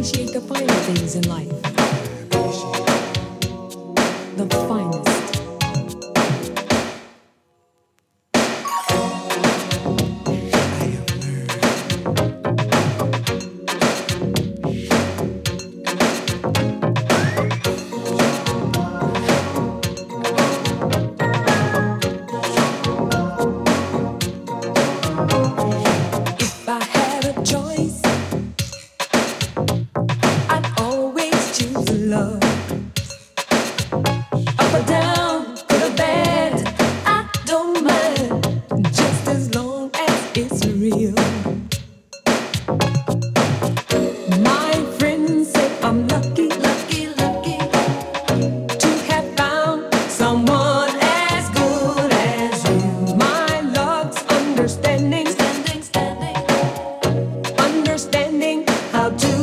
appreciate the finer things in life. The finest. If I had a choice, I'd always choose love. Up or down, good or bad, I don't mind, just as long as it's real. My friends say I'm lucky, lucky, lucky to have found someone as good as you. My love's understanding, understanding how to